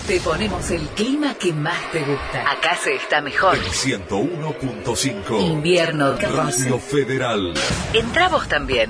Te ponemos el clima que más te gusta. Acá se está mejor. El 101.5. Invierno. Radio Federal. Entrá vos también.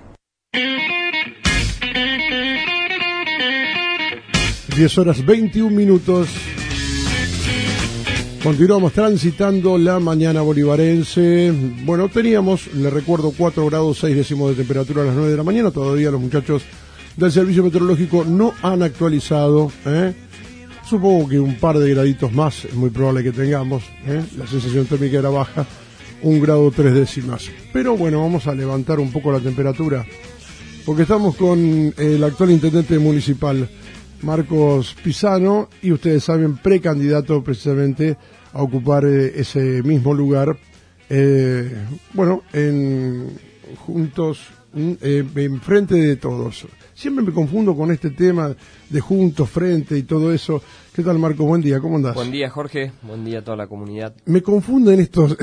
10:21. Continuamos transitando la mañana bolivarense. Bueno, teníamos, le recuerdo, 4 grados 6 décimos de temperatura a las 9 de la mañana. Todavía los muchachos del Servicio Meteorológico no han actualizado. Supongo que un par de graditos más es muy probable que tengamos. La sensación térmica era baja, 1 grado 3 décimas. Pero bueno, vamos a levantar un poco la temperatura, porque estamos con el actual intendente municipal, Marcos Pisano, y ustedes saben, precandidato precisamente a ocupar ese mismo lugar, bueno, juntos, en frente de todos. Siempre me confundo con este tema de juntos, frente y todo eso. ¿Qué tal, Marcos? Buen día, ¿cómo andás? Buen día, Jorge, buen día a toda la comunidad. Me confunden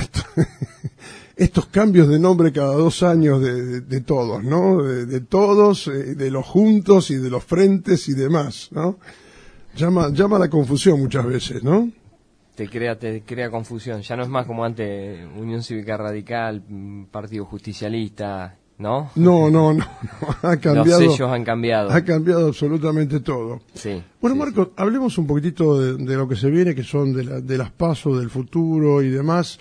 estos cambios de nombre cada 2 años de todos, ¿no? De todos, de los juntos y de los frentes y demás, ¿no? Llama la confusión muchas veces, ¿no? Te crea confusión. Ya no es más como antes Unión Cívica Radical, Partido Justicialista, ¿no? No. Ha cambiado. Los sellos han cambiado. Ha cambiado absolutamente todo. Sí. Bueno, sí, Marcos, sí. Hablemos un poquitito de lo que se viene, que son de las PASO, del futuro y demás.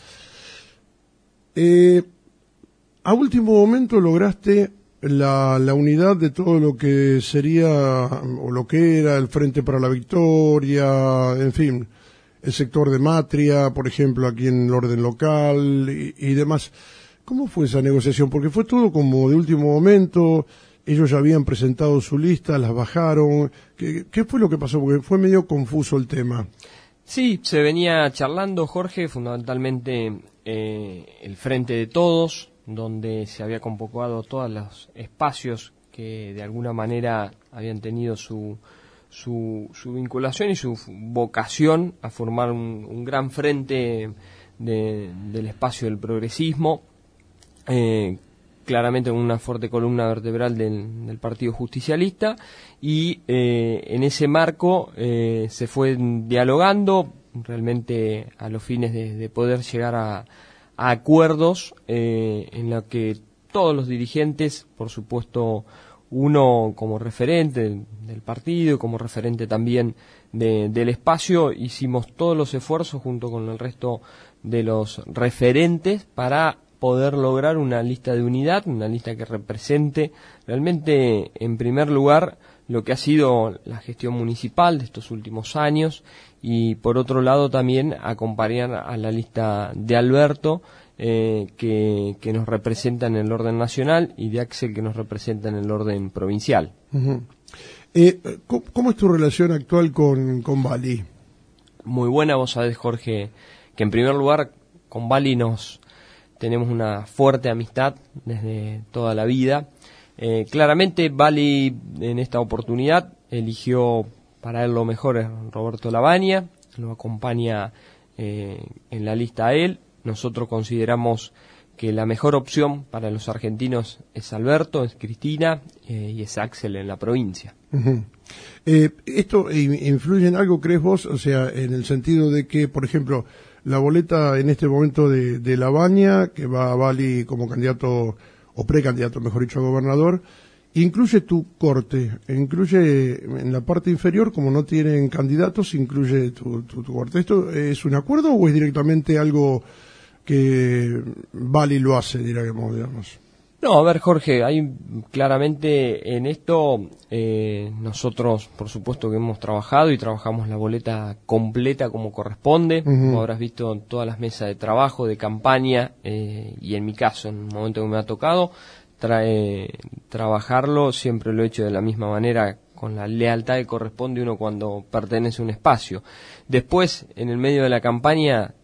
A último momento lograste la unidad de todo lo que sería, o lo que era, el Frente para la Victoria, en fin, el sector de Matria, por ejemplo, aquí en el orden local y demás. ¿Cómo fue esa negociación? Porque fue todo como de último momento, ellos ya habían presentado su lista, las bajaron. ¿Qué fue lo que pasó? Porque fue medio confuso el tema. Sí, se venía charlando, Jorge, fundamentalmente el Frente de Todos, donde se había convocado todos los espacios que de alguna manera habían tenido su vinculación y su vocación a formar un gran frente del espacio del progresismo, claramente con una fuerte columna vertebral del Partido Justicialista, y en ese marco se fue dialogando realmente a los fines de poder llegar a acuerdos en los que todos los dirigentes, por supuesto, uno como referente del partido, como referente también del espacio, hicimos todos los esfuerzos junto con el resto de los referentes para poder lograr una lista de unidad, una lista que represente realmente, en primer lugar, lo que ha sido la gestión municipal de estos últimos años, y por otro lado también acompañar a la lista de Alberto, que nos representa en el orden nacional, y de Axel, que nos representa en el orden provincial. Uh-huh. ¿Cómo es tu relación actual con Bali? Muy buena. Vos sabés, Jorge, que en primer lugar con Bali tenemos una fuerte amistad desde toda la vida. Claramente Bali en esta oportunidad eligió para él lo mejor es Roberto Lavagna, lo acompaña en la lista a él. Nosotros consideramos que la mejor opción para los argentinos es Alberto, es Cristina y es Axel en la provincia. Uh-huh. ¿Esto influye en algo, crees vos? O sea, en el sentido de que, por ejemplo, la boleta en este momento de Lavagna, que va a Bali como candidato, o precandidato, mejor dicho, a gobernador, incluye tu corte, incluye en la parte inferior, como no tienen candidatos, incluye tu corte. ¿Esto es un acuerdo o es directamente algo que Bali lo hace, digamos? No, a ver, Jorge, hay claramente en esto, nosotros por supuesto que hemos trabajado y trabajamos la boleta completa como corresponde. Uh-huh. Como habrás visto en todas las mesas de trabajo, de campaña, y en mi caso, en el momento que me ha tocado trabajarlo, siempre lo he hecho de la misma manera, con la lealtad que corresponde uno cuando pertenece a un espacio. Después, en el medio de la campaña,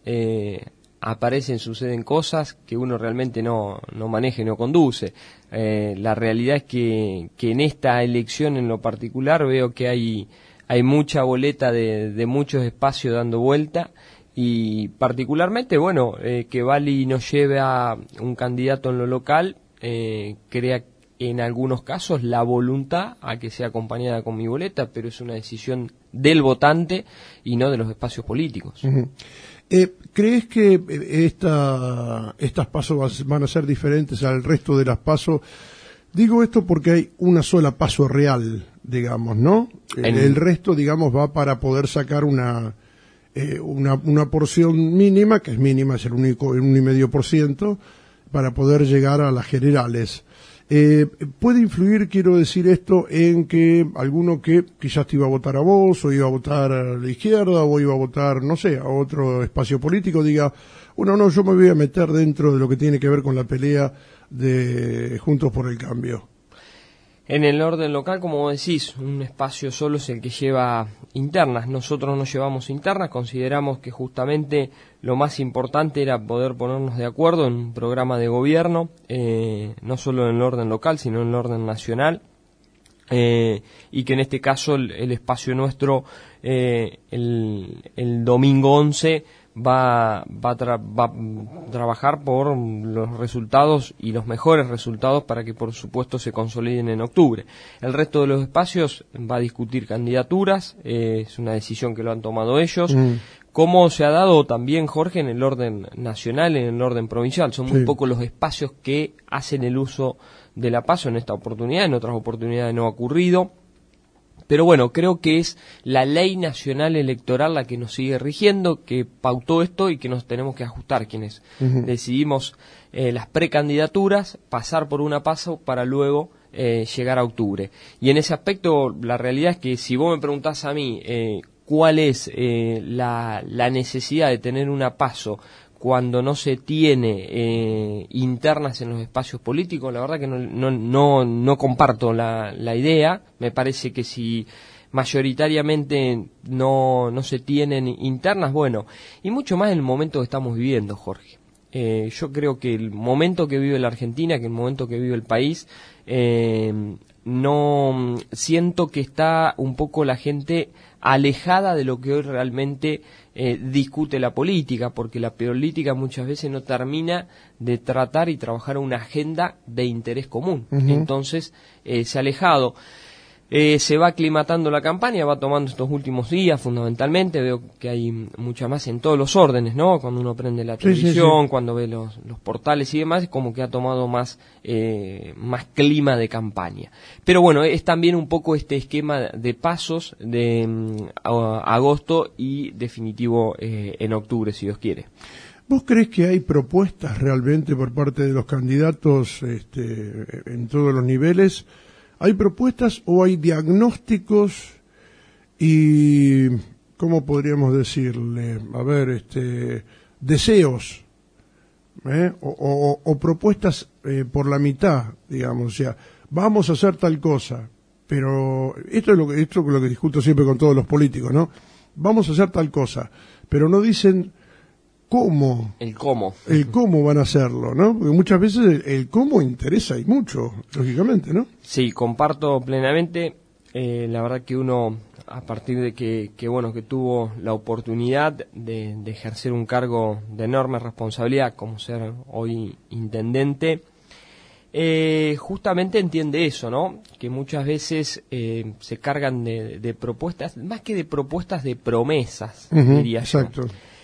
suceden cosas que uno realmente no maneja y no conduce. La realidad es que en esta elección en lo particular veo que hay mucha boleta de muchos espacios dando vuelta, y particularmente, bueno, que Bali nos lleve a un candidato en lo local, crea en algunos casos la voluntad a que sea acompañada con mi boleta, pero es una decisión del votante y no de los espacios políticos. ¿Crees que estas PASO van a ser diferentes al resto de las PASO? Digo esto porque hay una sola PASO real, digamos, ¿no? El resto, digamos, va para poder sacar una porción mínima, que es mínima, es el 1,5%, para poder llegar a las generales. ¿Puede influir, quiero decir esto, en que alguno que quizás te iba a votar a vos, o iba a votar a la izquierda, o iba a votar, no sé, a otro espacio político, diga, bueno, no, yo me voy a meter dentro de lo que tiene que ver con la pelea de Juntos por el Cambio? En el orden local, como vos decís, un espacio solo es el que lleva internas. Nosotros no llevamos internas, consideramos que justamente lo más importante era poder ponernos de acuerdo en un programa de gobierno, no solo en el orden local, sino en el orden nacional, y que en este caso el espacio nuestro, el domingo 11, va a trabajar por los resultados y los mejores resultados para que por supuesto se consoliden en octubre. El resto de los espacios va a discutir candidaturas, es una decisión que lo han tomado ellos, como se ha dado también, Jorge, en el orden nacional, en el orden provincial. Son muy pocos los espacios que hacen el uso de la PASO en esta oportunidad, en otras oportunidades no ha ocurrido. Pero bueno, creo que es la ley nacional electoral la que nos sigue rigiendo, que pautó esto y que nos tenemos que ajustar quienes decidimos las precandidaturas, pasar por una PASO para luego llegar a octubre. Y en ese aspecto la realidad es que si vos me preguntás a mí cuál es la necesidad de tener una PASO cuando no se tiene internas en los espacios políticos, la verdad que no comparto la idea. Me parece que si mayoritariamente no se tienen internas, bueno, y mucho más en el momento que estamos viviendo, Jorge. Yo creo que el momento que vive la Argentina, que el momento que vive el país, no siento que está un poco la gente alejada de lo que hoy realmente discute la política, porque la política muchas veces no termina de tratar y trabajar una agenda de interés común. Entonces se ha alejado. Se va aclimatando la campaña, va tomando estos últimos días fundamentalmente, veo que hay mucha más en todos los órdenes, ¿no? Cuando uno prende la televisión, cuando ve los portales y demás, como que ha tomado más clima de campaña. Pero bueno, es también un poco este esquema de pasos de agosto y definitivo en octubre, si Dios quiere. ¿Vos crees que hay propuestas realmente por parte de los candidatos en todos los niveles? ¿Hay propuestas o hay diagnósticos y, cómo podríamos decirle, deseos, o propuestas por la mitad, digamos, o sea, vamos a hacer tal cosa, pero esto es lo que discuto siempre con todos los políticos, ¿no? Vamos a hacer tal cosa, pero no dicen cómo. El cómo. El cómo van a hacerlo, ¿no? Porque muchas veces el cómo interesa y mucho, lógicamente, ¿no? Sí, comparto plenamente. La verdad que uno, a partir de que tuvo la oportunidad de ejercer un cargo de enorme responsabilidad, como ser hoy intendente, justamente entiende eso, ¿no? Que muchas veces se cargan de propuestas, más que de propuestas, de promesas, diría yo. Exacto.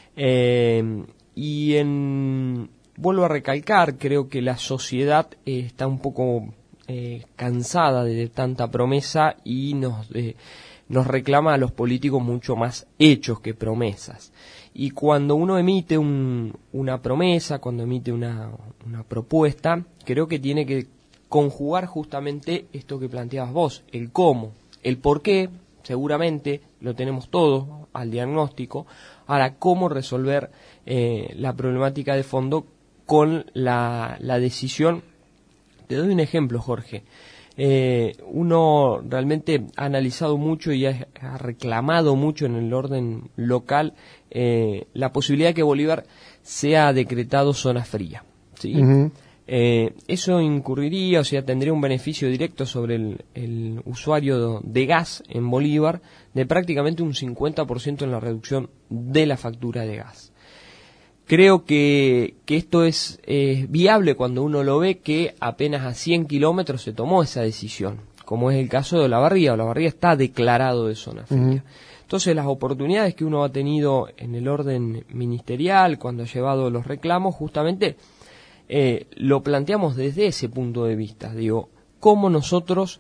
Vuelvo a recalcar, creo que la sociedad está un poco cansada de tanta promesa y nos reclama a los políticos mucho más hechos que promesas. Y cuando uno emite una promesa, cuando emite una propuesta, creo que tiene que conjugar justamente esto que planteabas vos, el cómo, el por qué. Seguramente lo tenemos todo al diagnóstico. Ahora, ¿cómo resolver la problemática de fondo con la decisión? Te doy un ejemplo, Jorge. Uno realmente ha analizado mucho y ha reclamado mucho en el orden local la posibilidad de que Bolívar sea decretado zona fría, ¿sí? Eso incurriría, o sea, tendría un beneficio directo sobre el usuario de gas en Bolívar de prácticamente un 50% en la reducción de la factura de gas. Creo que esto es viable cuando uno lo ve que apenas a 100 kilómetros se tomó esa decisión, como es el caso de Olavarría. Olavarría está declarado de zona fría. Entonces las oportunidades que uno ha tenido en el orden ministerial, cuando ha llevado los reclamos, justamente lo planteamos desde ese punto de vista. Digo, cómo nosotros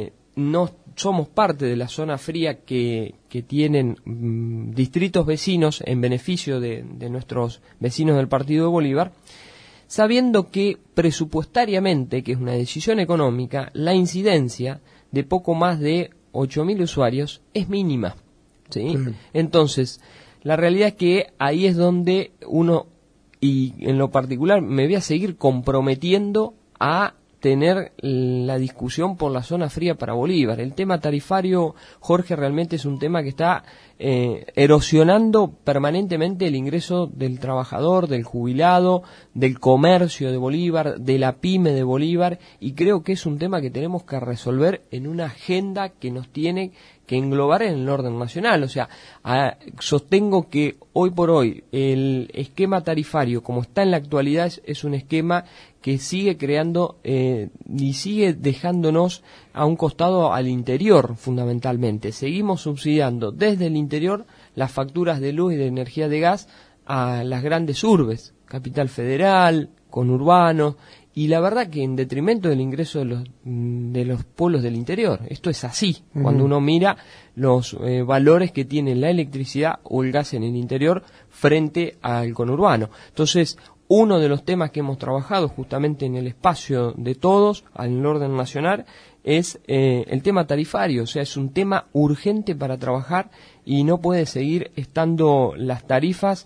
no somos parte de la zona fría que tienen distritos vecinos en beneficio de nuestros vecinos del Partido de Bolívar, sabiendo que presupuestariamente, que es una decisión económica, la incidencia de poco más de 8.000 usuarios es mínima, ¿sí? Entonces, la realidad es que ahí es donde uno, y en lo particular me voy a seguir comprometiendo a tener la discusión por la zona fría para Bolívar. El tema tarifario, Jorge, realmente es un tema que está erosionando permanentemente el ingreso del trabajador, del jubilado, del comercio de Bolívar, de la pyme de Bolívar, y creo que es un tema que tenemos que resolver en una agenda que nos tiene que englobar en el orden nacional. O sea, sostengo que hoy por hoy el esquema tarifario como está en la actualidad es un esquema que sigue creando y sigue dejándonos a un costado al interior, fundamentalmente. Seguimos subsidiando desde el interior las facturas de luz y de energía de gas a las grandes urbes, Capital Federal, conurbanos, y la verdad que en detrimento del ingreso de los pueblos del interior. Esto es así, cuando uno mira los valores que tiene la electricidad o el gas en el interior frente al conurbano. Entonces, uno de los temas que hemos trabajado justamente en el espacio de todos, en el orden nacional, es el tema tarifario. O sea, es un tema urgente para trabajar y no puede seguir estando las tarifas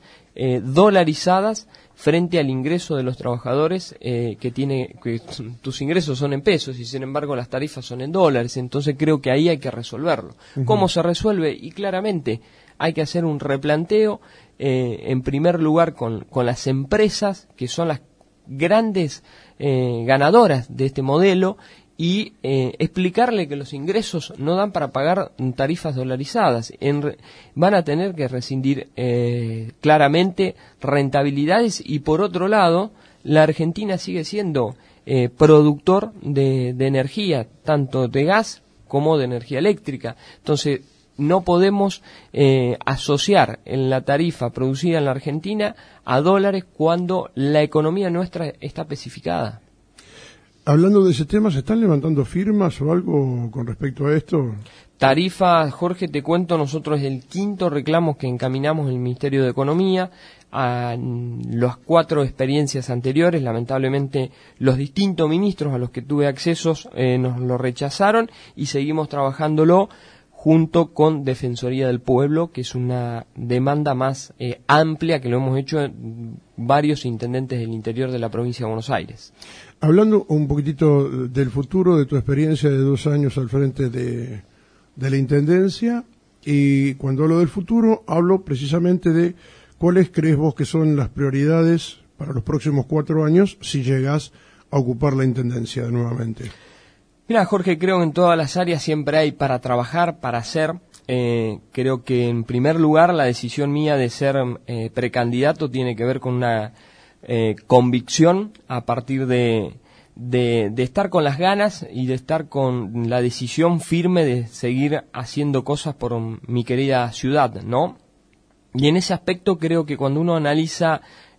dolarizadas frente al ingreso de los trabajadores que tus ingresos son en pesos y sin embargo las tarifas son en dólares. Entonces creo que ahí hay que resolverlo. ¿Cómo se resuelve? Y claramente hay que hacer un replanteo en primer lugar con las empresas que son las grandes ganadoras de este modelo y explicarle que los ingresos no dan para pagar tarifas dolarizadas. Van a tener que rescindir claramente rentabilidades y por otro lado la Argentina sigue siendo productor de energía, tanto de gas como de energía eléctrica. Entonces no podemos asociar en la tarifa producida en la Argentina a dólares cuando la economía nuestra está especificada. Hablando de ese tema, ¿se están levantando firmas o algo con respecto a esto? Tarifa, Jorge, te cuento, nosotros es el quinto reclamo que encaminamos en el Ministerio de Economía. A las 4 experiencias anteriores, lamentablemente los distintos ministros a los que tuve accesos nos lo rechazaron y seguimos trabajándolo junto con Defensoría del Pueblo, que es una demanda más amplia que lo hemos hecho varios intendentes del interior de la provincia de Buenos Aires. Hablando un poquitito del futuro, de tu experiencia de 2 años al frente de la Intendencia, y cuando hablo del futuro, hablo precisamente de cuáles crees vos que son las prioridades para los próximos 4 años si llegás a ocupar la Intendencia nuevamente. Mira, Jorge, creo que en todas las áreas siempre hay para trabajar, para hacer. Creo que en primer lugar la decisión mía de ser precandidato tiene que ver con una convicción a partir de estar con las ganas y de estar con la decisión firme de seguir haciendo cosas por mi querida ciudad, ¿no? Y en ese aspecto creo que cuando uno analiza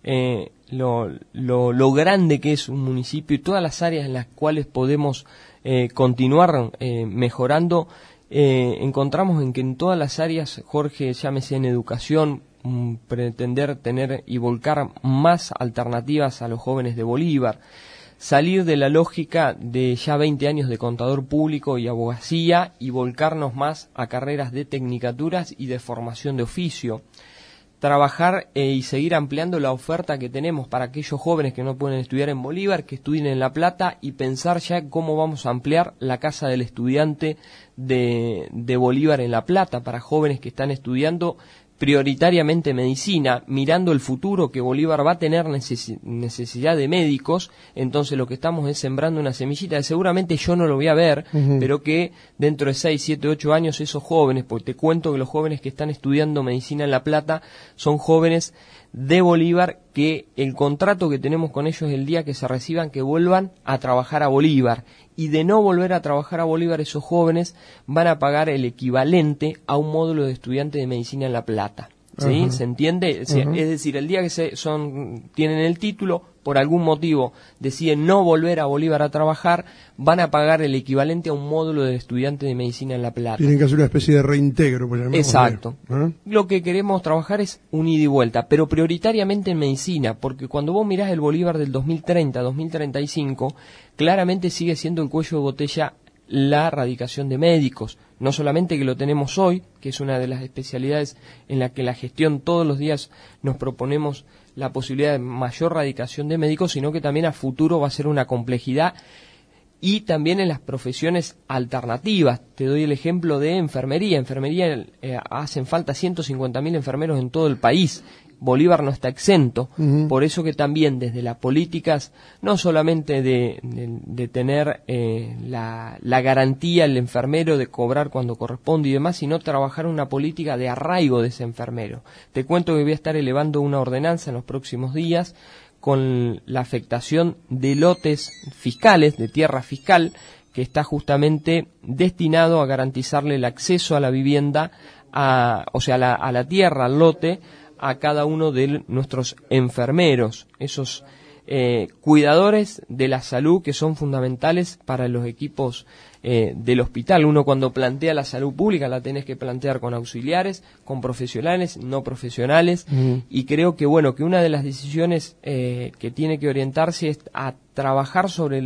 lo grande que es un municipio y todas las áreas en las cuales podemos continuar mejorando, encontramos en que en todas las áreas, Jorge, llámese en educación, pretender tener y volcar más alternativas a los jóvenes de Bolívar, salir de la lógica de ya 20 años de contador público y abogacía y volcarnos más a carreras de tecnicaturas y de formación de oficio, trabajar y seguir ampliando la oferta que tenemos para aquellos jóvenes que no pueden estudiar en Bolívar, que estudien en La Plata, y pensar ya cómo vamos a ampliar la Casa del Estudiante de Bolívar en La Plata para jóvenes que están estudiando prioritariamente medicina, mirando el futuro que Bolívar va a tener necesidad de médicos. Entonces lo que estamos es sembrando una semillita que seguramente yo no lo voy a ver, pero que dentro de 6, 7, 8 años esos jóvenes, porque te cuento que los jóvenes que están estudiando medicina en La Plata son jóvenes de Bolívar, que el contrato que tenemos con ellos el día que se reciban, que vuelvan a trabajar a Bolívar, y de no volver a trabajar a Bolívar, esos jóvenes van a pagar el equivalente a un módulo de estudiante de medicina en La Plata. ¿Sí? ¿Se entiende? Es decir, el día que tienen el título, por algún motivo deciden no volver a Bolívar a trabajar, van a pagar el equivalente a un módulo de estudiante de medicina en La Plata. Tienen que hacer una especie de reintegro. Pues, exacto. Lo que queremos trabajar es un ida y vuelta, pero prioritariamente en medicina, porque cuando vos mirás el Bolívar del 2030, 2035, claramente sigue siendo el cuello de botella la radicación de médicos. No solamente que lo tenemos hoy, que es una de las especialidades en la que la gestión todos los días nos proponemos la posibilidad de mayor radicación de médicos, sino que también a futuro va a ser una complejidad, y también en las profesiones alternativas. Te doy el ejemplo de enfermería. Enfermería, hacen falta 150.000 enfermeros en todo el país. Bolívar no está exento, por eso que también desde las políticas, no solamente de tener la garantía el enfermero de cobrar cuando corresponde y demás, sino trabajar una política de arraigo de ese enfermero. Te cuento que voy a estar elevando una ordenanza en los próximos días con la afectación de lotes fiscales, de tierra fiscal, que está justamente destinado a garantizarle el acceso a la vivienda, a la tierra, al lote, a cada uno de nuestros enfermeros, esos cuidadores de la salud que son fundamentales para los equipos del hospital. Uno cuando plantea la salud pública la tenés que plantear con auxiliares, con profesionales, no profesionales, y creo que que una de las decisiones que tiene que orientarse es a trabajar sobre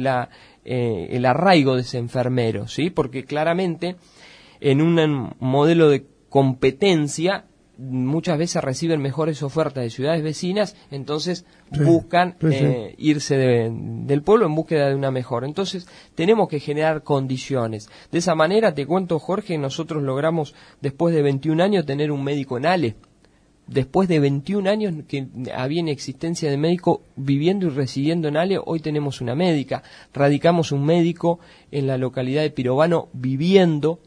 el arraigo de ese enfermero, ¿sí? Porque claramente en un modelo de competencia muchas veces reciben mejores ofertas de ciudades vecinas, entonces buscan irse del pueblo en búsqueda de una mejor. Entonces tenemos que generar condiciones. De esa manera, te cuento, Jorge, nosotros logramos después de 21 años tener un médico en Ale. Después de 21 años que había inexistencia de médico viviendo y residiendo en Ale, hoy tenemos una médica. Radicamos un médico en la localidad de Pirovano viviendo,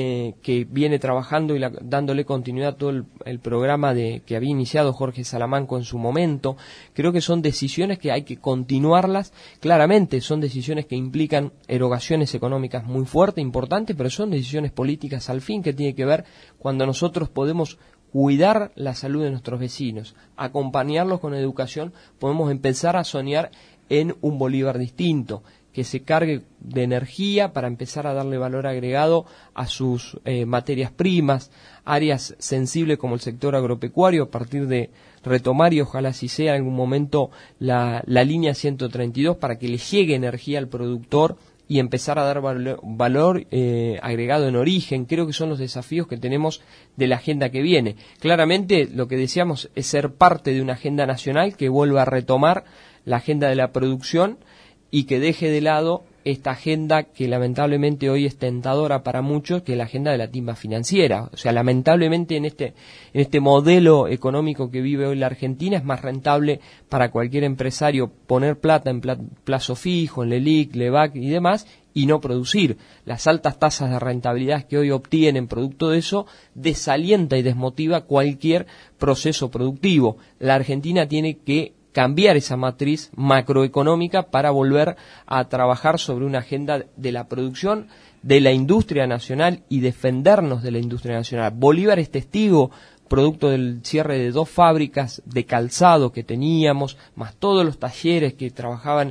que viene trabajando y dándole continuidad a todo el programa que había iniciado Jorge Salamanco en su momento. Creo que son decisiones que hay que continuarlas. Claramente son decisiones que implican erogaciones económicas muy fuertes, importantes, pero son decisiones políticas al fin, que tiene que ver cuando nosotros podemos cuidar la salud de nuestros vecinos, acompañarlos con educación, podemos empezar a soñar en un Bolívar distinto, que se cargue de energía para empezar a darle valor agregado a sus materias primas, áreas sensibles como el sector agropecuario, a partir de retomar, y ojalá así sea en algún momento, la línea 132 para que le llegue energía al productor y empezar a dar valor agregado en origen. Creo que son los desafíos que tenemos de la agenda que viene. Claramente lo que deseamos es ser parte de una agenda nacional que vuelva a retomar la agenda de la producción y que deje de lado esta agenda que lamentablemente hoy es tentadora para muchos, que es la agenda de la timba financiera. O sea, lamentablemente en este modelo económico que vive hoy la Argentina, es más rentable para cualquier empresario poner plata en plazo fijo, en LELIQ, LEVAC y demás, y no producir. Las altas tasas de rentabilidad que hoy obtienen producto de eso desalienta y desmotiva cualquier proceso productivo. La Argentina tiene que cambiar esa matriz macroeconómica para volver a trabajar sobre una agenda de la producción, de la industria nacional y defendernos de la industria nacional. Bolívar es testigo, producto del cierre de 2 fábricas de calzado que teníamos, más todos los talleres que trabajaban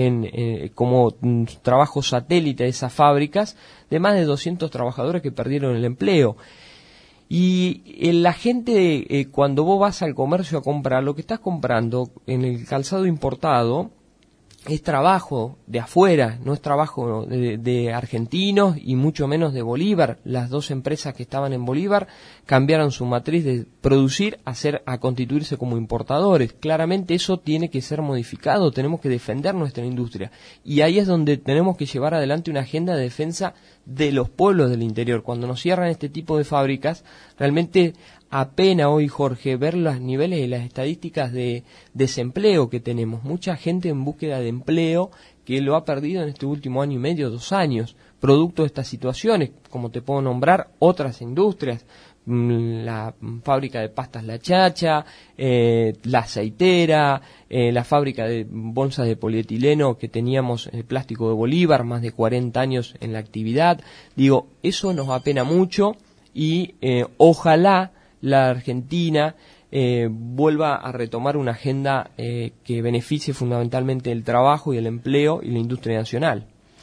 como trabajo satélite de esas fábricas, de más de 200 trabajadores que perdieron el empleo. Y la gente, cuando vos vas al comercio a comprar, lo que estás comprando en el calzado importado es trabajo de afuera, no es trabajo de argentinos y mucho menos de Bolívar. Las 2 empresas que estaban en Bolívar cambiaron su matriz de producir a constituirse como importadores. Claramente eso tiene que ser modificado, tenemos que defender nuestra industria. Y ahí es donde tenemos que llevar adelante una agenda de defensa de los pueblos del interior. Cuando nos cierran este tipo de fábricas, realmente apena hoy, Jorge, ver los niveles de las estadísticas de desempleo que tenemos. Mucha gente en búsqueda de empleo que lo ha perdido en este último año y medio, 2 años, producto de estas situaciones, como te puedo nombrar otras industrias, la fábrica de pastas La Chacha, la aceitera, la fábrica de bolsas de polietileno que teníamos, el plástico de Bolívar, más de 40 años en la actividad. Digo, eso nos apena mucho y ojalá la Argentina vuelva a retomar una agenda que beneficie fundamentalmente el trabajo y el empleo y la industria nacional.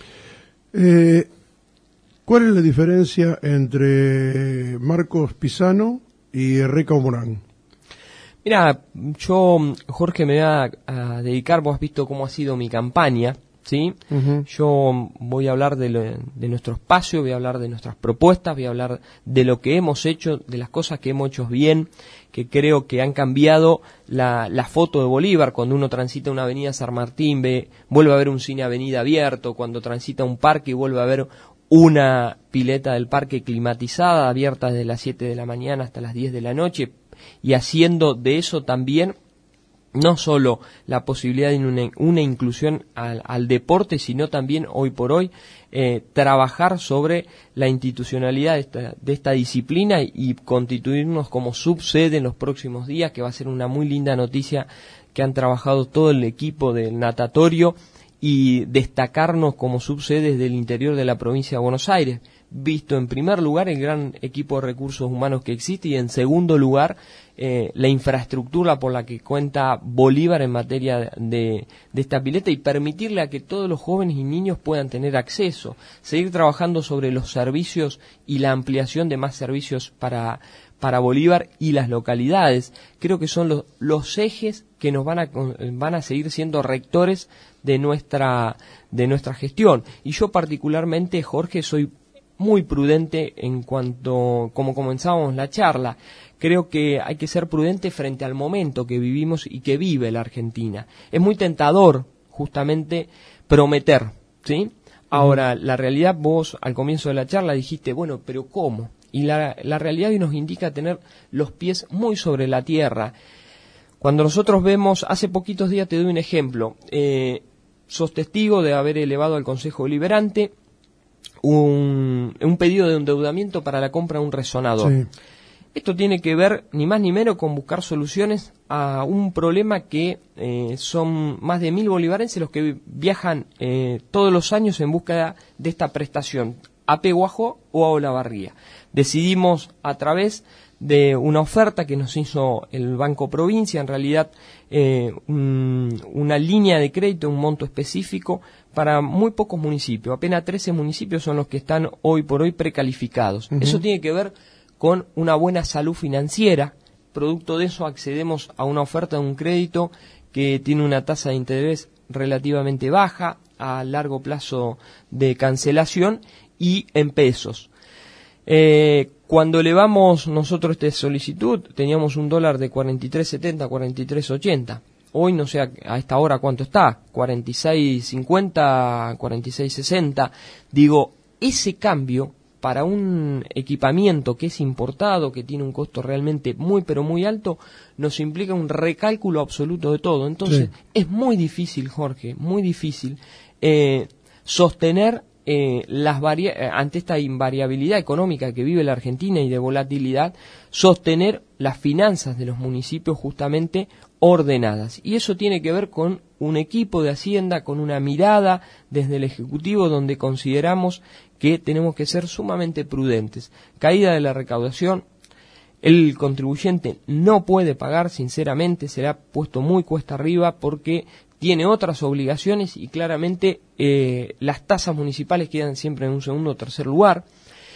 ¿Cuál es la diferencia entre Marcos Pisano y Reca Morán? Mira, yo, Jorge, me voy a dedicar, vos has visto cómo ha sido mi campaña, ¿sí? Uh-huh. Yo voy a hablar de nuestro espacio, voy a hablar de nuestras propuestas, voy a hablar de lo que hemos hecho, de las cosas que hemos hecho bien, que creo que han cambiado la foto de Bolívar. Cuando uno transita una avenida San Martín, vuelve a ver un cine avenida abierto, cuando transita un parque vuelve a ver una pileta del parque climatizada, abierta desde las 7 de la mañana hasta las 10 de la noche, y haciendo de eso también no solo la posibilidad de una inclusión al deporte, sino también hoy por hoy trabajar sobre la institucionalidad de esta disciplina y constituirnos como subsede en los próximos días, que va a ser una muy linda noticia que han trabajado todo el equipo del natatorio, y destacarnos como subsedes del interior de la provincia de Buenos Aires, visto en primer lugar el gran equipo de recursos humanos que existe y en segundo lugar la infraestructura por la que cuenta Bolívar en materia de esta pileta, y permitirle a que todos los jóvenes y niños puedan tener acceso, seguir trabajando sobre los servicios y la ampliación de más servicios para Bolívar y las localidades. Creo que son los ejes que nos van a seguir siendo rectores de nuestra gestión. Y yo particularmente, Jorge, soy muy prudente en cuanto, como comenzábamos la charla, creo que hay que ser prudente frente al momento que vivimos y que vive la Argentina. Es muy tentador, justamente, prometer, ¿sí? Ahora, la realidad, vos al comienzo de la charla dijiste, bueno, pero ¿cómo? Y la realidad hoy nos indica tener los pies muy sobre la tierra. Cuando nosotros vemos, hace poquitos días te doy un ejemplo, sos testigo de haber elevado al Consejo Deliberante un pedido de endeudamiento para la compra de un resonador. Sí. Esto tiene que ver ni más ni menos con buscar soluciones a un problema que son más de 1.000 bolivarenses los que viajan todos los años en búsqueda de esta prestación, a Peguajó o a Olavarría. Decidimos, a través de una oferta que nos hizo el Banco Provincia, en realidad una línea de crédito, un monto específico para muy pocos municipios, apenas 13 municipios son los que están hoy por hoy precalificados. Uh-huh. Eso tiene que ver con una buena salud financiera. Producto de eso accedemos a una oferta de un crédito que tiene una tasa de interés relativamente baja, a largo plazo de cancelación y en pesos. Cuando elevamos nosotros esta solicitud teníamos un dólar de 43.70, 43.80. Hoy no sé a esta hora cuánto está, 46.50, 46.60. Digo, ese cambio para un equipamiento que es importado, que tiene un costo realmente muy pero muy alto, nos implica un recálculo absoluto de todo. Entonces, sí, es muy difícil, Jorge, muy difícil sostener ante esta invariabilidad económica que vive la Argentina y de volatilidad, sostener las finanzas de los municipios justamente ordenadas. Y eso tiene que ver con un equipo de Hacienda, con una mirada desde el Ejecutivo donde consideramos que tenemos que ser sumamente prudentes. Caída de la recaudación, el contribuyente no puede pagar, sinceramente, se le ha puesto muy cuesta arriba porque tiene otras obligaciones y claramente las tasas municipales quedan siempre en un segundo o tercer lugar,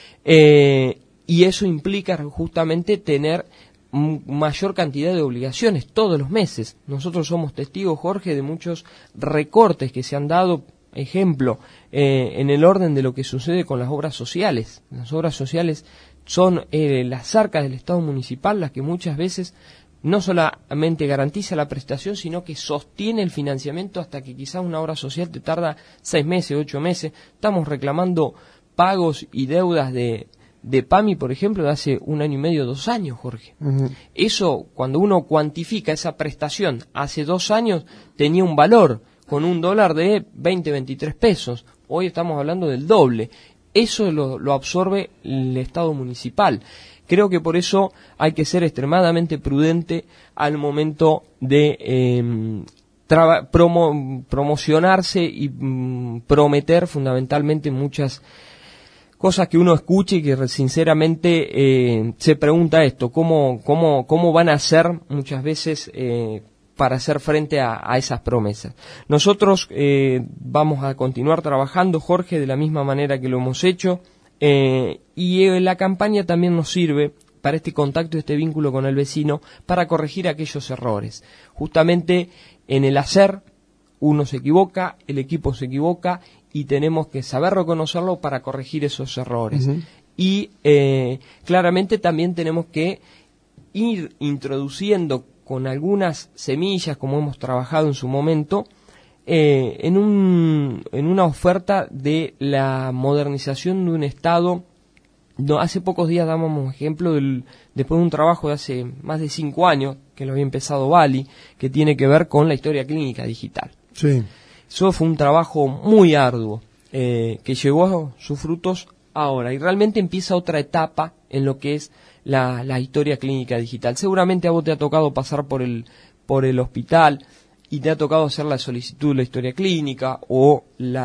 y eso implica justamente tener mayor cantidad de obligaciones todos los meses. Nosotros somos testigos, Jorge, de muchos recortes que se han dado, ejemplo, en el orden de lo que sucede con las obras sociales. Las obras sociales son las arcas del Estado municipal las que muchas veces no solamente garantiza la prestación, sino que sostiene el financiamiento hasta que quizás una obra social te tarda 6 meses, 8 meses. Estamos reclamando pagos y deudas de de PAMI, por ejemplo, de hace 1 año y medio, 2 años, Jorge. Eso, cuando uno cuantifica esa prestación, hace 2 años tenía un valor con $1 de 20, 23 pesos. Hoy estamos hablando del doble. Eso lo absorbe el Estado municipal. Creo que por eso hay que ser extremadamente prudente al momento de promocionarse y prometer fundamentalmente muchas cosas que uno escuche y que sinceramente se pregunta esto, ¿cómo van a hacer muchas veces para hacer frente a esas promesas? Nosotros vamos a continuar trabajando, Jorge, de la misma manera que lo hemos hecho, y la campaña también nos sirve para este contacto, este vínculo con el vecino, para corregir aquellos errores. Justamente en el hacer uno se equivoca, el equipo se equivoca, y tenemos que saber reconocerlo para corregir esos errores. Y claramente también tenemos que ir introduciendo con algunas semillas, como hemos trabajado en su momento, en una oferta de la modernización de un Estado. Hace pocos días dábamos un ejemplo después de un trabajo de hace más de 5 años, que lo había empezado Bali, que tiene que ver con la historia clínica digital. Sí. Eso fue un trabajo muy arduo, que llegó sus frutos ahora, y realmente empieza otra etapa en lo que es la historia clínica digital. Seguramente a vos te ha tocado pasar por el hospital y te ha tocado hacer la solicitud de la historia clínica o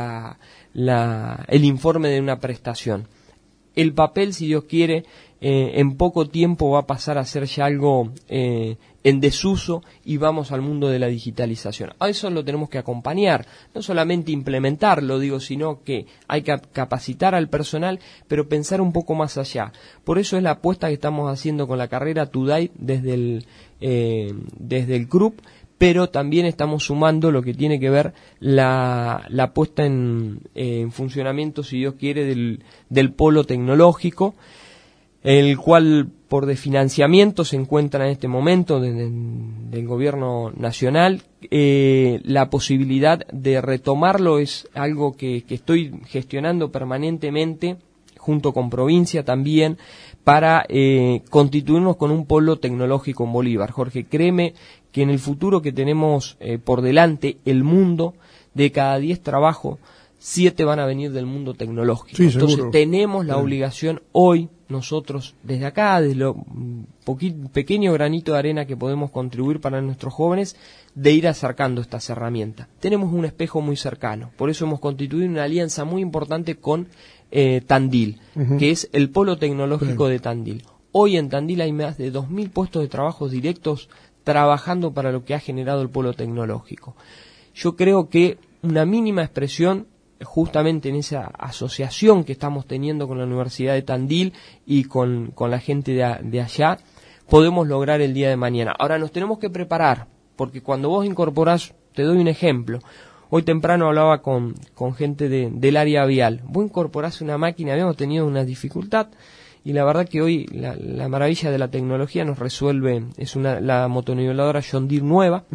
el informe de una prestación. El papel, si Dios quiere, en poco tiempo va a pasar a ser ya algo en desuso, y vamos al mundo de la digitalización. A eso lo tenemos que acompañar, no solamente implementarlo, sino que hay que capacitar al personal, pero pensar un poco más allá. Por eso es la apuesta que estamos haciendo con la carrera Today desde el CRUP, pero también estamos sumando lo que tiene que ver la puesta en funcionamiento, si Dios quiere, del polo tecnológico, el cual por desfinanciamiento se encuentra en este momento del gobierno nacional. La posibilidad de retomarlo es algo que estoy gestionando permanentemente, junto con provincia también, para constituirnos con un polo tecnológico en Bolívar. Jorge, créeme que en el futuro que tenemos por delante, el mundo, de cada 10 trabajos, 7 van a venir del mundo tecnológico. Sí, entonces seguro. tenemos la obligación hoy, nosotros, desde acá, desde lo pequeño granito de arena que podemos contribuir para nuestros jóvenes, de ir acercando estas herramientas. Tenemos un espejo muy cercano, por eso hemos constituido una alianza muy importante con Tandil, que es el polo tecnológico de Tandil. Hoy en Tandil hay más de 2.000 puestos de trabajo directos trabajando para lo que ha generado el polo tecnológico. Yo creo que una mínima expresión, justamente en esa asociación que estamos teniendo con la Universidad de Tandil y con la gente de allá, podemos lograr el día de mañana. Ahora nos tenemos que preparar, porque cuando vos incorporás, te doy un ejemplo, hoy temprano hablaba con gente del área vial, vos incorporás una máquina, habíamos tenido una dificultad, y la verdad que hoy la maravilla de la tecnología nos resuelve, la motoniveladora John Deere nueva,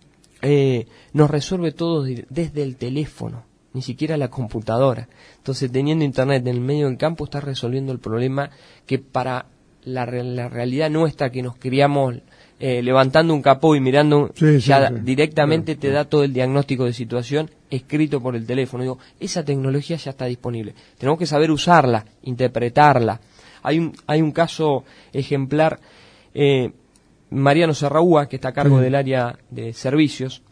nos resuelve todo desde el teléfono, ni siquiera la computadora. Entonces, teniendo internet en el medio del campo, está resolviendo el problema que para la realidad nuestra, que nos criamos levantando un capó y mirando, directamente te da todo el diagnóstico de situación escrito por el teléfono. Esa tecnología ya está disponible. Tenemos que saber usarla, interpretarla. Hay un caso ejemplar, Mariano Serraúa, que está a cargo del área de servicios.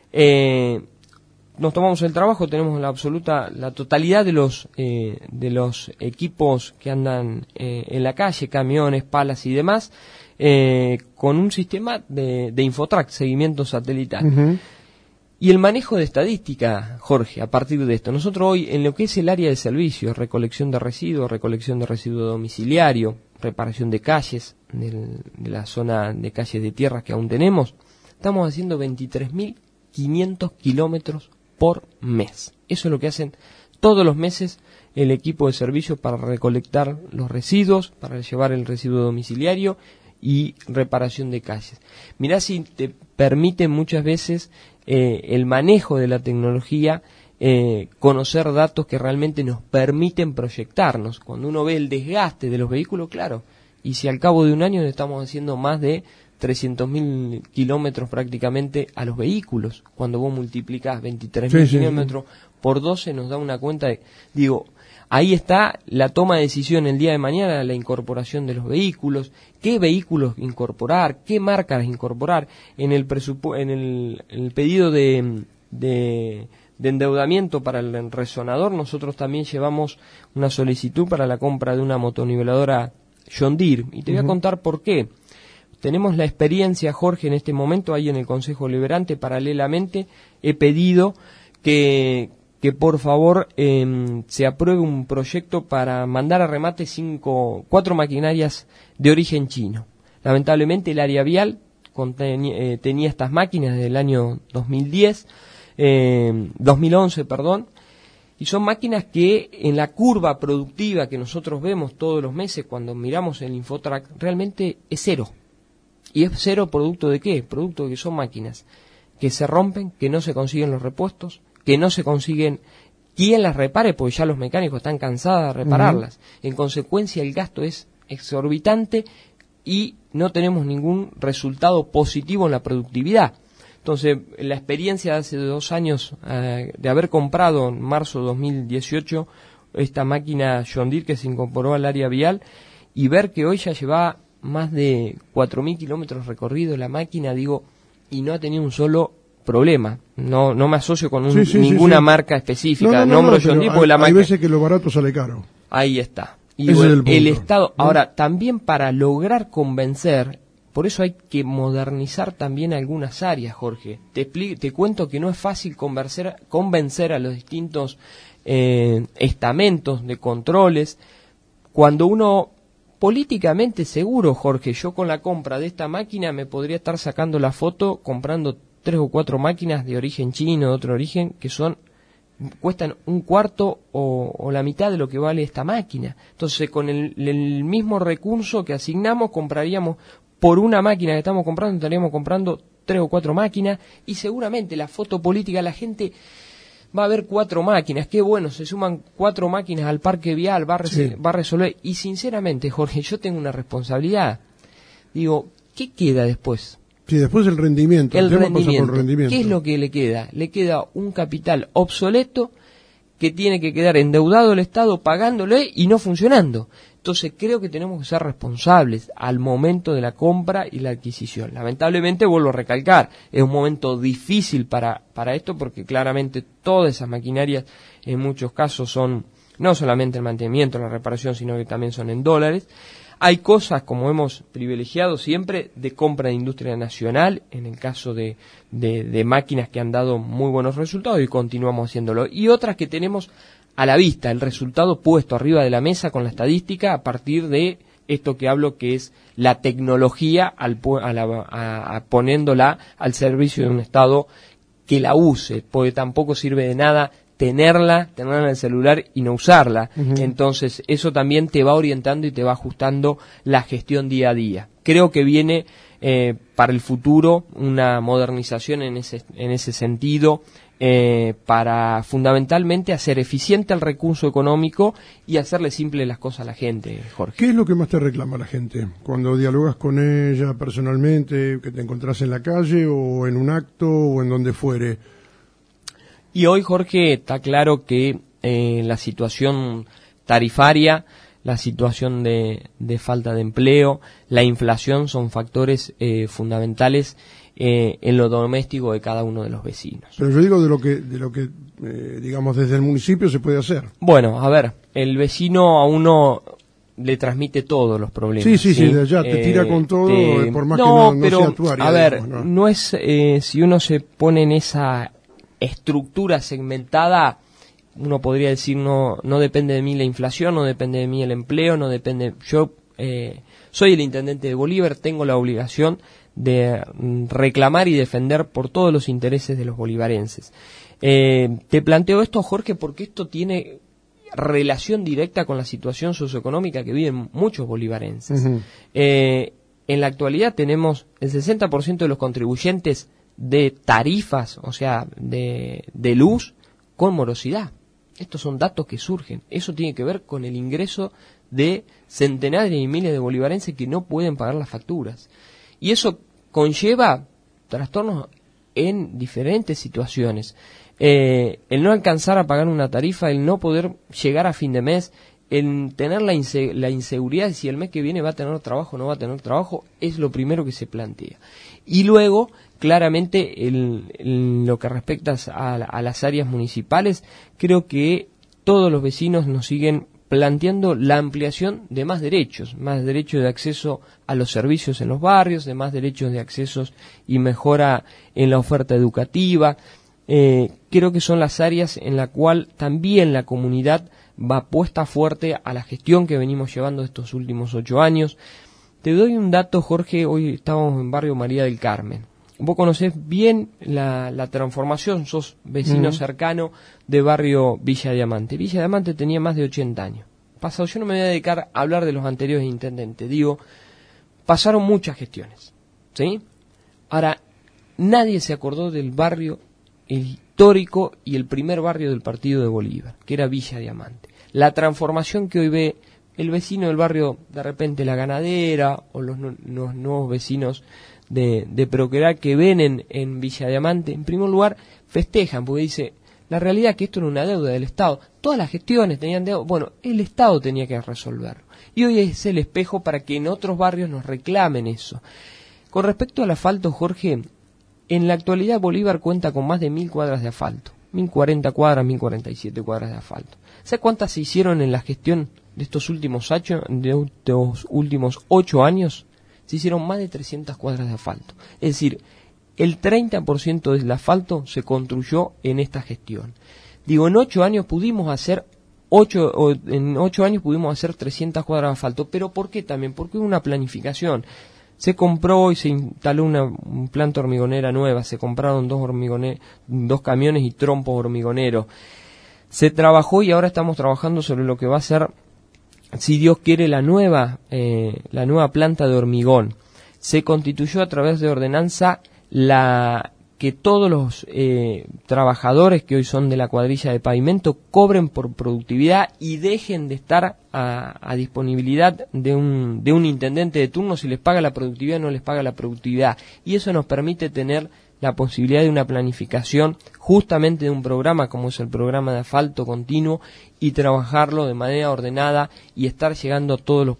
Nos tomamos el trabajo, tenemos la totalidad de los equipos que andan en la calle, camiones, palas y demás, con un sistema de Infotrack, seguimiento satelital. Y el manejo de estadística, Jorge, a partir de esto. Nosotros hoy, en lo que es el área de servicios, recolección de residuos domiciliario, reparación de calles, de la zona de calles de tierras que aún tenemos, estamos haciendo 23.500 kilómetros por mes. Eso es lo que hacen todos los meses el equipo de servicios para recolectar los residuos, para llevar el residuo domiciliario y reparación de calles. Mirá si te permite muchas veces el manejo de la tecnología conocer datos que realmente nos permiten proyectarnos. Cuando uno ve el desgaste de los vehículos, claro, y si al cabo de un año le estamos haciendo más de 300.000 kilómetros prácticamente a los vehículos, cuando vos multiplicás 23.000 kilómetros por 12 nos da una cuenta de, digo, ahí está la toma de decisión el día de mañana, la incorporación de los vehículos, qué vehículos incorporar, qué marcas incorporar. En el el pedido de endeudamiento para el resonador, nosotros también llevamos una solicitud para la compra de una motoniveladora John Deere, y te voy a contar por qué. Tenemos la experiencia, Jorge, en este momento, ahí en el Consejo Deliberante, paralelamente, he pedido que por favor se apruebe un proyecto para mandar a remate 4 maquinarias de origen chino. Lamentablemente el área vial tenía estas máquinas desde el año 2011, y son máquinas que en la curva productiva que nosotros vemos todos los meses cuando miramos el Infotrack, realmente es cero. ¿Y es cero producto de qué? Producto de que son máquinas que se rompen, que no se consiguen los repuestos, que no se consiguen quien las repare, porque ya los mecánicos están cansados de repararlas. En consecuencia, el gasto es exorbitante y no tenemos ningún resultado positivo en la productividad. Entonces, la experiencia de hace 2 años, de haber comprado en marzo de 2018 esta máquina John Deere que se incorporó al área vial, y ver que hoy ya lleva más de 4.000 kilómetros recorridos la máquina, digo, y no ha tenido un solo problema. No me asocio con ninguna marca específica. Nombro John Deere porque la máquina... Hay veces que lo barato sale caro. Ahí está. Y bueno, el Estado... ¿no? Ahora, también para lograr convencer, por eso hay que modernizar también algunas áreas, Jorge. Te cuento que no es fácil convencer a los distintos estamentos de controles. Cuando uno... Políticamente seguro, Jorge, yo con la compra de esta máquina me podría estar sacando la foto comprando 3 o 4 máquinas de origen chino, de otro origen, que cuestan un cuarto o la mitad de lo que vale esta máquina. Entonces, con el mismo recurso que asignamos, compraríamos por una máquina que estamos comprando, estaríamos comprando 3 o 4 máquinas, y seguramente la foto política, la gente... va a haber 4 máquinas, qué bueno, se suman 4 máquinas al parque vial, va a resolver. Y sinceramente, Jorge, yo tengo una responsabilidad. Digo, ¿qué queda después? Sí, después el rendimiento. El rendimiento. ¿Qué es lo que le queda? Le queda un capital obsoleto que tiene que quedar endeudado el Estado pagándole y no funcionando. Entonces creo que tenemos que ser responsables al momento de la compra y la adquisición. Lamentablemente, vuelvo a recalcar, es un momento difícil para esto, porque claramente todas esas maquinarias en muchos casos son no solamente el mantenimiento, la reparación, sino que también son en dólares. Hay cosas, como hemos privilegiado siempre, de compra de industria nacional, en el caso de máquinas que han dado muy buenos resultados y continuamos haciéndolo. Y otras que tenemos a la vista, el resultado puesto arriba de la mesa con la estadística a partir de esto que hablo, que es la tecnología poniéndola al servicio de un Estado que la use, porque tampoco sirve de nada tenerla en el celular y no usarla. Entonces eso también te va orientando y te va ajustando la gestión día a día. Creo que viene para el futuro una modernización en ese sentido, para fundamentalmente hacer eficiente el recurso económico y hacerle simple las cosas a la gente, Jorge. ¿Qué es lo que más te reclama la gente cuando dialogas con ella personalmente, que te encontrás en la calle o en un acto o en donde fuere? Y hoy, Jorge, está claro que la situación tarifaria, la situación de falta de empleo, la inflación son factores fundamentales en lo doméstico de cada uno de los vecinos. Pero yo digo de lo que digamos desde el municipio se puede hacer. Bueno, a ver, el vecino a uno le transmite todos los problemas. Sí, de allá te tira con todo, por más que no sea tu área. A ver, digamos, no es si uno se pone en esa estructura segmentada, uno podría decir no depende de mí la inflación, no depende de mí el empleo, no depende. Yo soy el intendente de Bolívar, tengo la obligación de reclamar y defender por todos los intereses de los bolivarenses. Te planteo esto, Jorge, porque esto tiene relación directa con la situación socioeconómica que viven muchos bolivarenses. En la actualidad tenemos el 60% de los contribuyentes de tarifas, o sea, de luz, con morosidad. Estos son datos que surgen. Eso tiene que ver con el ingreso de centenares y miles de bolivarenses que no pueden pagar las facturas. Y eso conlleva trastornos en diferentes situaciones. El no alcanzar a pagar una tarifa, el no poder llegar a fin de mes, el tener la inseguridad de si el mes que viene va a tener trabajo o no va a tener trabajo, es lo primero que se plantea. Y luego, claramente, en lo que respecta a las áreas municipales, creo que todos los vecinos nos siguen planteando la ampliación de más derechos de acceso a los servicios en los barrios, de más derechos de accesos y mejora en la oferta educativa. Creo que son las áreas en la cual también la comunidad va puesta fuerte a la gestión que venimos llevando estos últimos 8 años. Te doy un dato, Jorge, hoy estamos en barrio María del Carmen. Vos conocés bien la transformación, sos vecino cercano de barrio Villa Diamante. Villa Diamante tenía más de 80 años. Pasado, yo no me voy a dedicar a hablar de los anteriores intendentes, digo, pasaron muchas gestiones, ¿sí? Ahora, nadie se acordó del barrio histórico y el primer barrio del partido de Bolívar, que era Villa Diamante. La transformación que hoy ve el vecino del barrio, de repente La Ganadera, o los nuevos vecinos de Proqueral que ven en Villa Diamante, en primer lugar festejan, porque dice, la realidad es que esto era una deuda del Estado. Todas las gestiones tenían deuda, bueno, el Estado tenía que resolverlo. Y hoy es el espejo para que en otros barrios nos reclamen eso. Con respecto al asfalto, Jorge, en la actualidad Bolívar cuenta con más de 1000 cuadras de asfalto, 1040 cuadras, 1047 cuadras de asfalto. ¿Sabes cuántas se hicieron en la gestión de estos últimos 8 años? Se hicieron más de 300 cuadras de asfalto. Es decir, el 30% del asfalto se construyó en esta gestión. Digo, en 8 años pudimos hacer 300 cuadras de asfalto. ¿Pero por qué también? Porque hubo una planificación. Se compró y se instaló una planta hormigonera nueva, se compraron 2 camiones y trompos hormigoneros. Se trabajó y ahora estamos trabajando sobre lo que va a ser, si Dios quiere, la nueva planta de hormigón. Se constituyó a través de ordenanza que todos los trabajadores que hoy son de la cuadrilla de pavimento cobren por productividad y dejen de estar a disponibilidad de un intendente de turno. Si les paga la productividad, no les paga la productividad. Y eso nos permite tener la posibilidad de una planificación justamente de un programa como es el programa de asfalto continuo y trabajarlo de manera ordenada y estar llegando a todos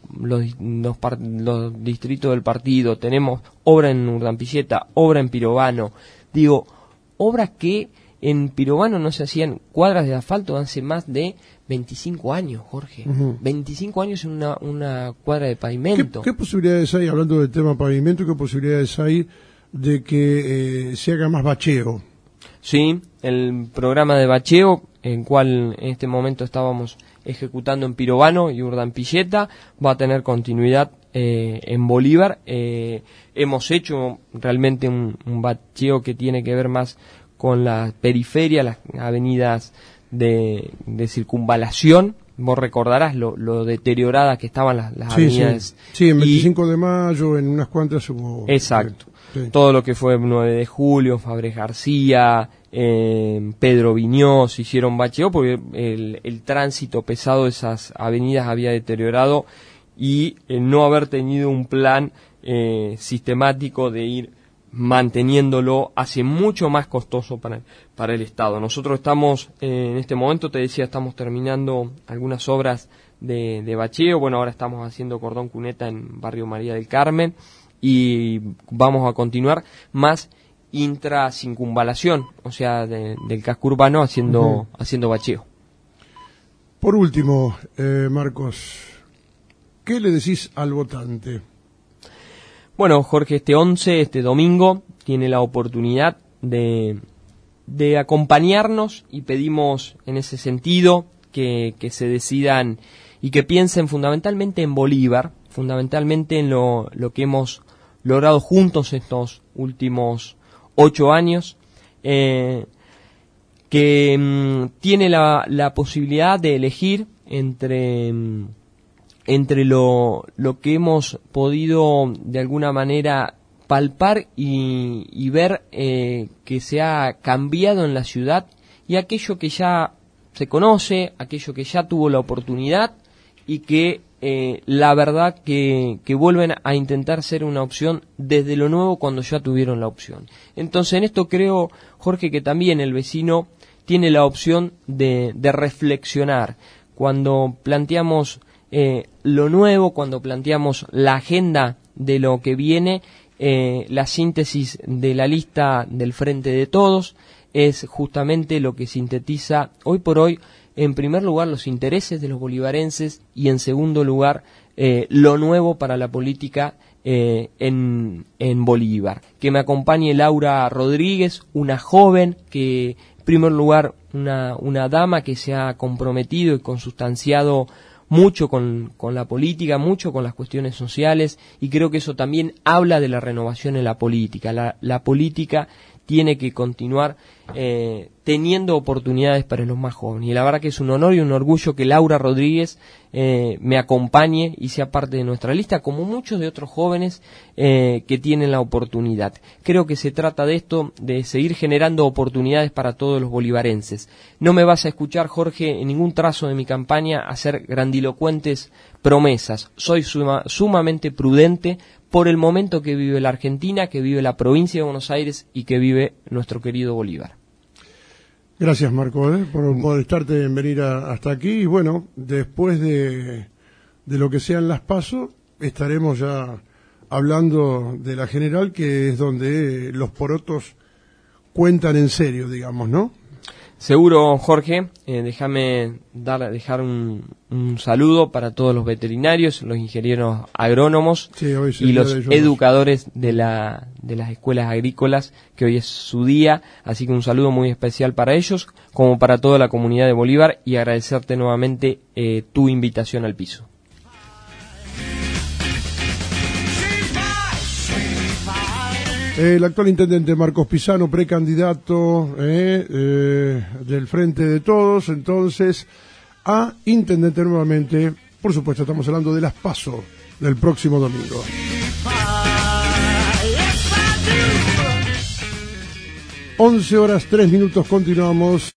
los distritos del partido. Tenemos obra en Urdampilleta, obra en Pirovano. Digo, obras que en Pirovano no se hacían cuadras de asfalto hace más de 25 años, Jorge. 25 años en una cuadra de pavimento. ¿Qué posibilidades hay, hablando del tema pavimento, qué posibilidades hay de que se haga más bacheo? Sí, el programa de bacheo, en cual en este momento estábamos ejecutando en Pirovano y Urdampilleta, va a tener continuidad en Bolívar. Hemos hecho realmente un bacheo que tiene que ver más con la periferia, las avenidas de circunvalación. Vos recordarás lo deterioradas que estaban las avenidas. Sí, en 25 de mayo, en unas cuantas hubo... Exacto. Sí. Todo lo que fue 9 de julio, Fabrés García, Pedro Viñós, hicieron bacheo porque el tránsito pesado de esas avenidas había deteriorado y el no haber tenido un plan sistemático de ir manteniéndolo hace mucho más costoso para el Estado. Nosotros estamos, en este momento, te decía, estamos terminando algunas obras de bacheo. Bueno, ahora estamos haciendo cordón cuneta en barrio María del Carmen y vamos a continuar más intracircunvalación, o sea, del casco urbano haciendo bacheo. Por último, Marcos, ¿qué le decís al votante? Bueno, Jorge, este domingo, tiene la oportunidad de acompañarnos y pedimos en ese sentido que se decidan y que piensen fundamentalmente en Bolívar, fundamentalmente en lo que hemos logrado juntos estos últimos 8 años, que tiene la posibilidad de elegir entre lo que hemos podido de alguna manera palpar y ver que se ha cambiado en la ciudad y aquello que ya se conoce, aquello que ya tuvo la oportunidad y que la verdad que vuelven a intentar ser una opción desde lo nuevo cuando ya tuvieron la opción. Entonces en esto creo, Jorge, que también el vecino tiene la opción de reflexionar. Cuando planteamos lo nuevo, cuando planteamos la agenda de lo que viene, la síntesis de la lista del Frente de Todos es justamente lo que sintetiza hoy por hoy, en primer lugar, los intereses de los bolivarenses y en segundo lugar, lo nuevo para la política en Bolívar. Que me acompañe Laura Rodríguez, una joven que, en primer lugar, una dama que se ha comprometido y consustanciado mucho con la política, mucho con las cuestiones sociales, y creo que eso también habla de la renovación en la política. La política tiene que continuar teniendo oportunidades para los más jóvenes. Y la verdad que es un honor y un orgullo que Laura Rodríguez me acompañe y sea parte de nuestra lista, como muchos de otros jóvenes que tienen la oportunidad. Creo que se trata de esto, de seguir generando oportunidades para todos los bolivarenses. No me vas a escuchar, Jorge, en ningún trazo de mi campaña hacer grandilocuentes promesas. Soy sumamente prudente por el momento que vive la Argentina, que vive la provincia de Buenos Aires y que vive nuestro querido Bolívar. Gracias, Marco, por molestarte en venir hasta aquí. Y bueno, después de lo que sean las PASO, estaremos ya hablando de la general, que es donde los porotos cuentan en serio, digamos, ¿no? Seguro, Jorge. Déjame dejar un saludo para todos los veterinarios, los ingenieros agrónomos y los educadores de las escuelas agrícolas, que hoy es su día, así que un saludo muy especial para ellos, como para toda la comunidad de Bolívar, y agradecerte nuevamente tu invitación al piso. El actual intendente Marcos Pisano, precandidato del Frente de Todos, entonces, a intendente nuevamente. Por supuesto, estamos hablando de las PASO del próximo domingo. 11:03, continuamos.